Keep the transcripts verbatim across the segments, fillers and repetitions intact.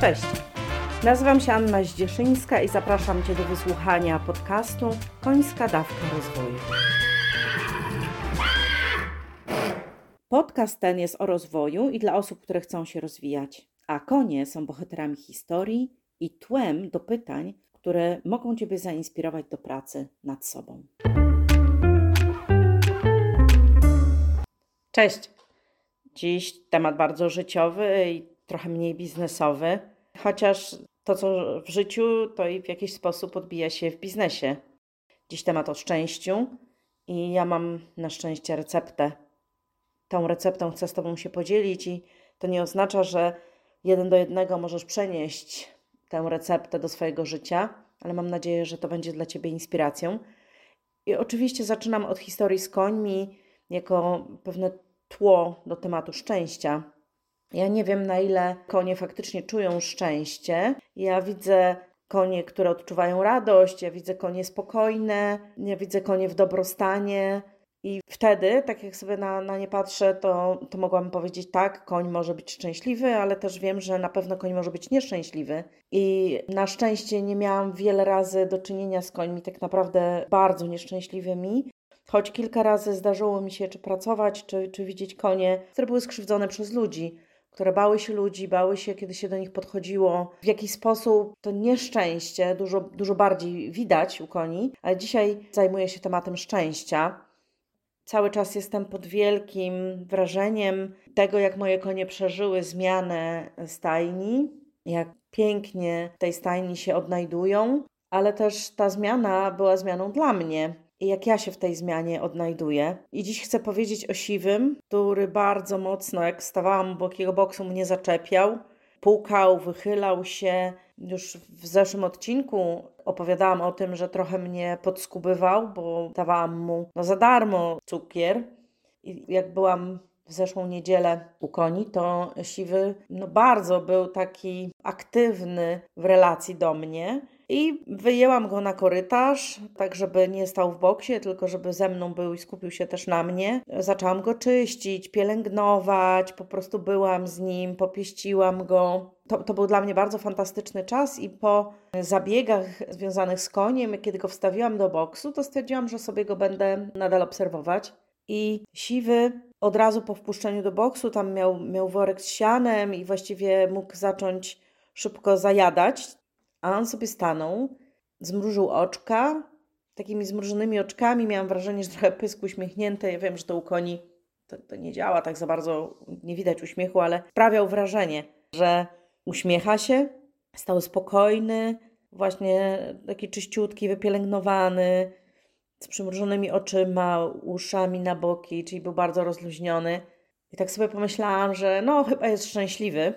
Cześć, nazywam się Anna Zdzieszyńska i zapraszam Cię do wysłuchania podcastu Końska dawka rozwoju. Podcast ten jest o rozwoju i dla osób, które chcą się rozwijać, a konie są bohaterami historii i tłem do pytań, które mogą Ciebie zainspirować do pracy nad sobą. Cześć! Dziś temat bardzo życiowy i trochę mniej biznesowy, chociaż to, co w życiu, to i w jakiś sposób odbija się w biznesie. Dziś temat o szczęściu i ja mam na szczęście receptę. Tą receptą chcę z Tobą się podzielić i to nie oznacza, że jeden do jednego możesz przenieść tę receptę do swojego życia, ale mam nadzieję, że to będzie dla Ciebie inspiracją. I oczywiście zaczynam od historii z końmi jako pewne tło do tematu szczęścia. Ja nie wiem, na ile konie faktycznie czują szczęście. Ja widzę konie, które odczuwają radość, ja widzę konie spokojne, ja widzę konie w dobrostanie. I wtedy, tak jak sobie na, na nie patrzę, to, to mogłam powiedzieć tak, koń może być szczęśliwy, ale też wiem, że na pewno koń może być nieszczęśliwy. I na szczęście nie miałam wiele razy do czynienia z końmi tak naprawdę bardzo nieszczęśliwymi. Choć kilka razy zdarzyło mi się czy pracować, czy, czy widzieć konie, które były skrzywdzone przez ludzi, które bały się ludzi, bały się, kiedy się do nich podchodziło. W jakiś sposób to nieszczęście dużo, dużo bardziej widać u koni, ale dzisiaj zajmuję się tematem szczęścia. Cały czas jestem pod wielkim wrażeniem tego, jak moje konie przeżyły zmianę stajni, jak pięknie w tej stajni się odnajdują, ale też ta zmiana była zmianą dla mnie. I jak ja się w tej zmianie odnajduję. I dziś chcę powiedzieć o Siwym, który bardzo mocno, jak stawałam obok jego boksu, mnie zaczepiał, pukał, wychylał się. Już w zeszłym odcinku opowiadałam o tym, że trochę mnie podskubywał, bo dawałam mu no, za darmo cukier. I jak byłam w zeszłą niedzielę u koni, to Siwy no, bardzo był taki aktywny w relacji do mnie. I wyjęłam go na korytarz, tak żeby nie stał w boksie, tylko żeby ze mną był i skupił się też na mnie. Zaczęłam go czyścić, pielęgnować, po prostu byłam z nim, popieściłam go. To, to był dla mnie bardzo fantastyczny czas i po zabiegach związanych z koniem, kiedy go wstawiłam do boksu, to stwierdziłam, że sobie go będę nadal obserwować. I Siwy od razu po wpuszczeniu do boksu, tam miał, miał worek z sianem i właściwie mógł zacząć szybko zajadać. A on sobie stanął, zmrużył oczka, takimi zmrużonymi oczkami, miałam wrażenie, że trochę pysk uśmiechnięty. Ja wiem, że to u koni to, to nie działa tak za bardzo, nie widać uśmiechu, ale sprawiał wrażenie, że uśmiecha się, stał spokojny, właśnie taki czyściutki, wypielęgnowany, z przymrużonymi oczyma, uszami na boki, czyli był bardzo rozluźniony. I tak sobie pomyślałam, że no chyba jest szczęśliwy.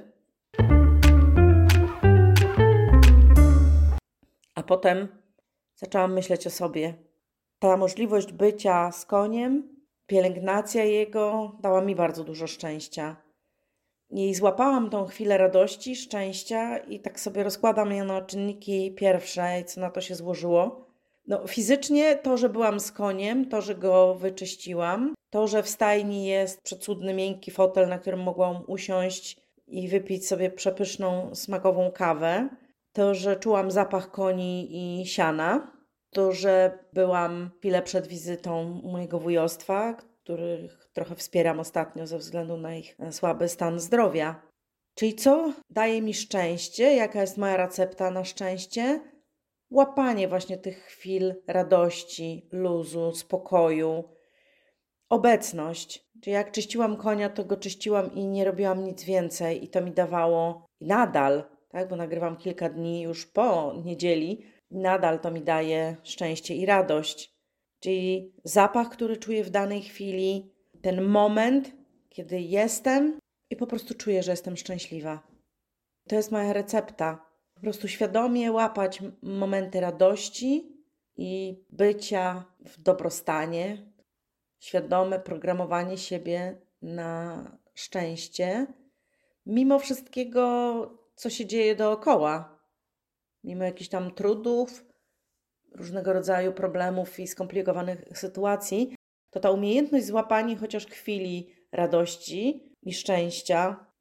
A potem zaczęłam myśleć o sobie. Ta możliwość bycia z koniem, pielęgnacja jego dała mi bardzo dużo szczęścia. I złapałam tą chwilę radości, szczęścia i tak sobie rozkładam je na czynniki pierwsze i co na to się złożyło. No, fizycznie to, że byłam z koniem, to, że go wyczyściłam, to, że w stajni jest przecudny, miękki fotel, na którym mogłam usiąść i wypić sobie przepyszną, smakową kawę. To, że czułam zapach koni i siana, to, że byłam chwilę przed wizytą u mojego wujostwa, których trochę wspieram ostatnio ze względu na ich słaby stan zdrowia. Czyli co daje mi szczęście? Jaka jest moja recepta na szczęście? Łapanie właśnie tych chwil radości, luzu, spokoju, obecność. Czyli jak czyściłam konia, to go czyściłam i nie robiłam nic więcej i to mi dawało i nadal, tak, bo nagrywam kilka dni już po niedzieli, nadal to mi daje szczęście i radość. Czyli zapach, który czuję w danej chwili, ten moment, kiedy jestem i po prostu czuję, że jestem szczęśliwa. To jest moja recepta. Po prostu świadomie łapać momenty radości i bycia w dobrostanie, świadome programowanie siebie na szczęście, mimo wszystkiego, co się dzieje dookoła. Mimo jakichś tam trudów, różnego rodzaju problemów i skomplikowanych sytuacji, to ta umiejętność złapania chociaż chwili radości i szczęścia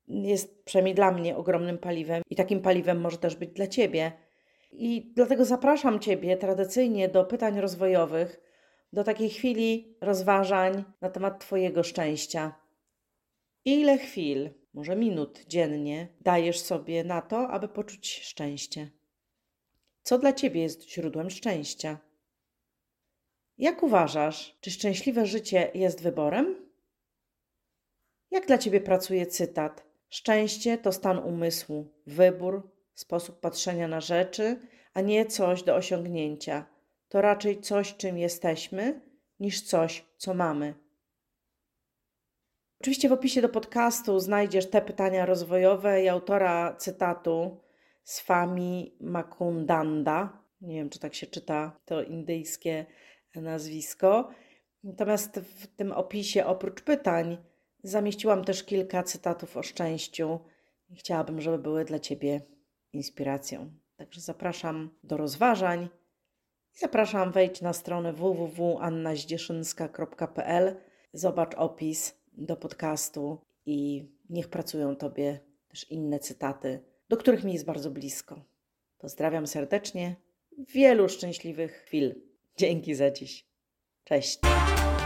jest przynajmniej dla mnie ogromnym paliwem i takim paliwem może też być dla Ciebie. I dlatego zapraszam Ciebie tradycyjnie do pytań rozwojowych, do takiej chwili rozważań na temat Twojego szczęścia. Ile chwil, może minut dziennie dajesz sobie na to, aby poczuć szczęście? Co dla Ciebie jest źródłem szczęścia? Jak uważasz, czy szczęśliwe życie jest wyborem? Jak dla Ciebie pracuje cytat? Szczęście to stan umysłu, wybór, sposób patrzenia na rzeczy, a nie coś do osiągnięcia. To raczej coś, czym jesteśmy, niż coś, co mamy. Oczywiście w opisie do podcastu znajdziesz te pytania rozwojowe i autora cytatu Swami Makundanda. Nie wiem, czy tak się czyta to indyjskie nazwisko. Natomiast w tym opisie oprócz pytań zamieściłam też kilka cytatów o szczęściu i chciałabym, żeby były dla Ciebie inspiracją. Także zapraszam do rozważań i zapraszam, wejdź na stronę w w w kropka anna zdzieszynska kropka p l, zobacz opis do podcastu i niech pracują Tobie też inne cytaty, do których mi jest bardzo blisko. Pozdrawiam serdecznie, wielu szczęśliwych chwil. Dzięki za dziś. Cześć.